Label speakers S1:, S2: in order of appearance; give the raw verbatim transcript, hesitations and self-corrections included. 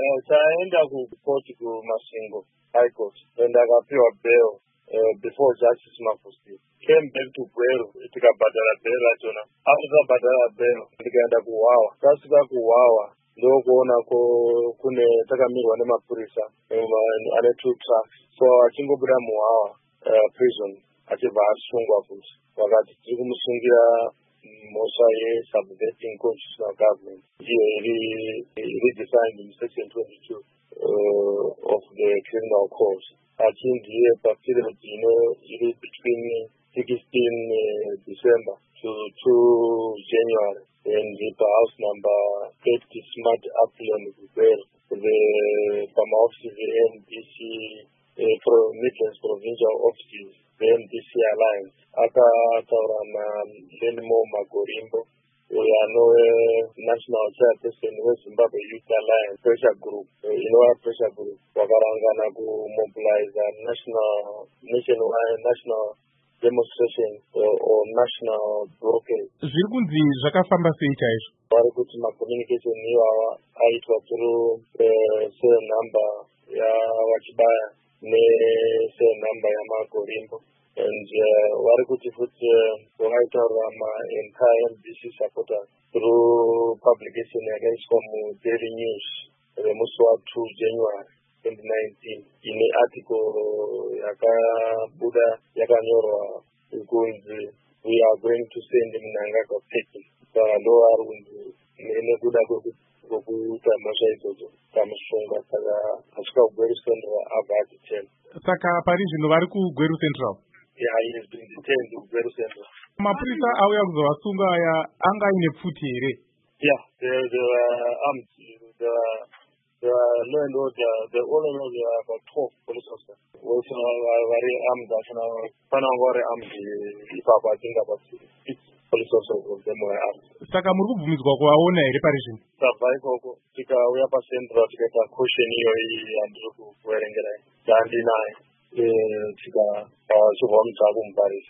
S1: taenda kucourt kuMasvingo High Court and akapiwa bail uh, before Justice Mafusi came back to Gweru tikabhadhara bail rachona. Akabhadhara bail ndikaenda kuHwawa. Tasvika kuHwawa ndokuona kune takamirwa nemapurisa ane two trucks. So achingobuda muHwawa uh, prison achibva asungwa futi. Vakati tiri kumusungira mhosva ye-subverting constitutional government ndiyo iri defined in section twenty-two uh, of the criminal code. Achindiye paperiod iri between sixteen uh, December to two January and the house number thirty Smart Upland Gweru. The farm offices, the M D C uh, for Midlands Provincial Offices, the M D C Alliance. Akataura na Lenimo Magorimbo, we are no national chairperson of Zimbabwe Youth Alliance pressure group. Uh, in our pressure group, Wakarangana to mobilize a national, nationwide, national demonstration uh, or national blockade.
S2: Zviri kunzi zvakafamba sei chaizvo?
S1: Vari kuti macommunication iwawa aitwa through cell number yawachibaya necell number yamagorimbo. And vari kuti futi vakaitaura ma-entire M D C supporters through publication yakaiswa muDaily News remusi wa two January twenty nineteen ine article yakabuda yakanyorwa kunzi we are going to send Mnangagwa packing. Saka ndo vari kunzi nekuda kwekuita mhosva idzodzo tamusunga. Saka asvika kuGweru Central abva adetained.
S2: Saka pari zvino vari kuGweru Central?
S1: Yeah, he has been detained in Gweru Central.
S2: Mapurisa auya kuzovasunga aya anga ine pfuti here?
S1: Yeah, they they were armed. The the law and order, the all in all, there are about twelve police officers. Also, very armed. Now, panangore armed. If I think about six police officers of them were armed.
S2: Saka muri kubvumidzwa kuvaona here pari zvino?
S1: Tabva ikoko tikauya paCentral tikaita caution iyoyi yandiri kuverengera ndandinayo tika chobva mudzako muparisa.